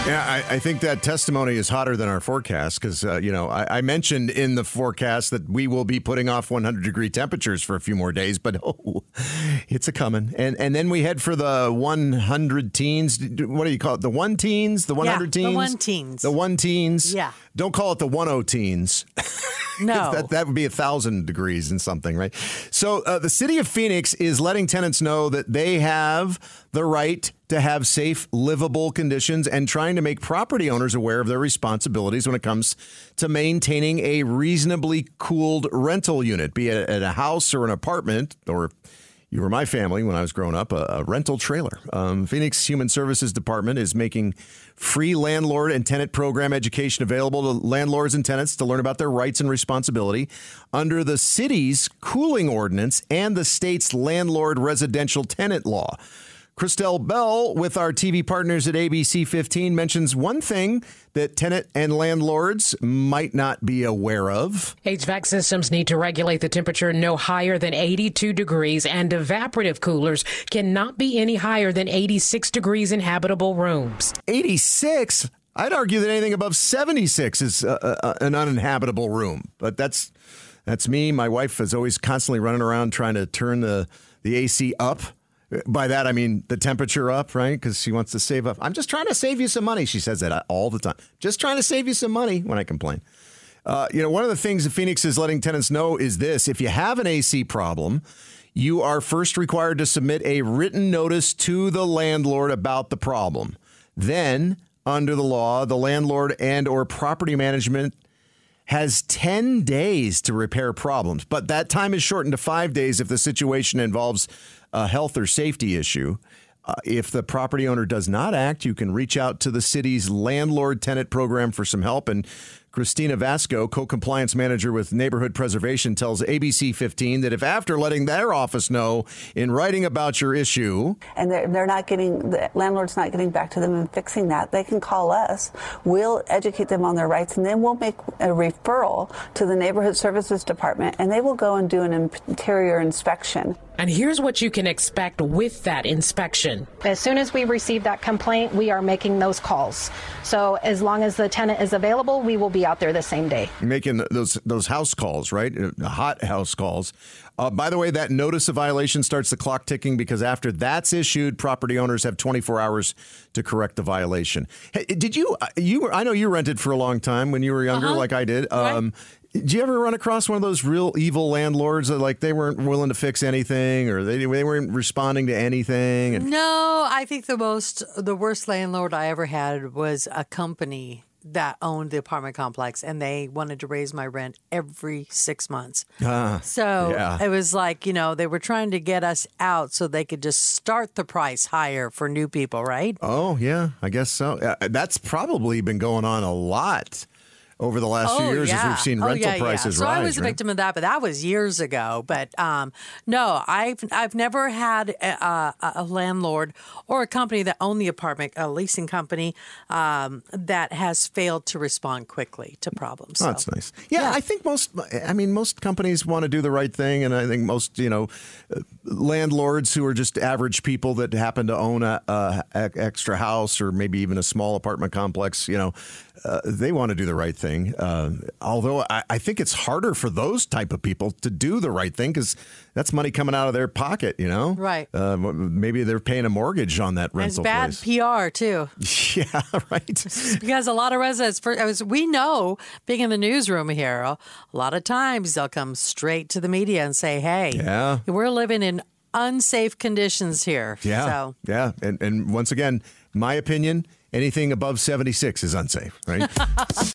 Yeah, I think that testimony is hotter than our forecast because, I mentioned in the forecast that we will be putting off 100-degree temperatures for a few more days, but it's a coming. And then we head for the 100 teens. What do you call it? The one teens? The 100 teens? The one teens. The one teens? Yeah. Don't call it the 10 teens. No. that would be 1,000 degrees and something, right? So the city of Phoenix is letting tenants know that they have the right to have safe, livable conditions and trying to make property owners aware of their responsibilities when it comes to maintaining a reasonably cooled rental unit, be it at a house or an apartment, or you were my family when I was growing up, a rental trailer. Phoenix Human Services Department is making free landlord and tenant program education available to landlords and tenants to learn about their rights and responsibility under the city's cooling ordinance and the state's landlord residential tenant law. Christelle Bell, with our TV partners at ABC 15, mentions one thing that tenant and landlords might not be aware of. HVAC systems need to regulate the temperature no higher than 82 degrees, and evaporative coolers cannot be any higher than 86 degrees in habitable rooms. 86? I'd argue that anything above 76 is an uninhabitable room. But that's me. My wife is always constantly running around trying to turn the AC up. By that, I mean the temperature up, right? Because she wants to save up. I'm just trying to save you some money. She says that all the time. Just trying to save you some money when I complain. One of the things that Phoenix is letting tenants know is this. If you have an AC problem, you are first required to submit a written notice to the landlord about the problem. Then, under the law, the landlord and or property management has 10 days to repair problems. But that time is shortened to 5 days if the situation involves a health or safety issue. If the property owner does not act, you can reach out to the city's landlord tenant program for some help. And Christina Vasco, co-compliance manager with Neighborhood Preservation, tells ABC 15 that if after letting their office know in writing about your issue, and the landlord's not getting back to them and fixing that, they can call us. We'll educate them on their rights, and then we'll make a referral to the Neighborhood Services Department, and they will go and do an interior inspection. And here's what you can expect with that inspection. As soon as we receive that complaint, we are making those calls. So as long as the tenant is available, we will be out there the same day. Making those house calls, right? Hot house calls. By the way, that notice of violation starts the clock ticking because after that's issued, property owners have 24 hours to correct the violation. Hey, did I know you rented for a long time when you were younger, like I did. Right. Did you ever run across one of those real evil landlords that like they weren't willing to fix anything or they weren't responding to anything? No, I think the worst landlord I ever had was a company that owned the apartment complex, and they wanted to raise my rent every 6 months. It was like, they were trying to get us out so they could just start the price higher for new people, right? Oh, yeah, I guess so. That's probably been going on a lot over the last few years as we've seen rental prices so rise. I was a victim of that, but that was years ago. But no, I've never had a landlord or a company that owned the apartment, a leasing company, that has failed to respond quickly to problems. Oh, that's nice. Yeah, I think most companies want to do the right thing, and I think most landlords who are just average people that happen to own a extra house or maybe even a small apartment complex, they want to do the right thing. Although I think it's harder for those type of people to do the right thing because that's money coming out of their pocket, Right. Maybe they're paying a mortgage on that rental place. It's bad PR, too. Yeah, right. Because a lot of residents, we know, being in the newsroom here, a lot of times they'll come straight to the media and say, hey, we're living in unsafe conditions here. Yeah, so. Yeah. And once again, my opinion, anything above 76 is unsafe, right?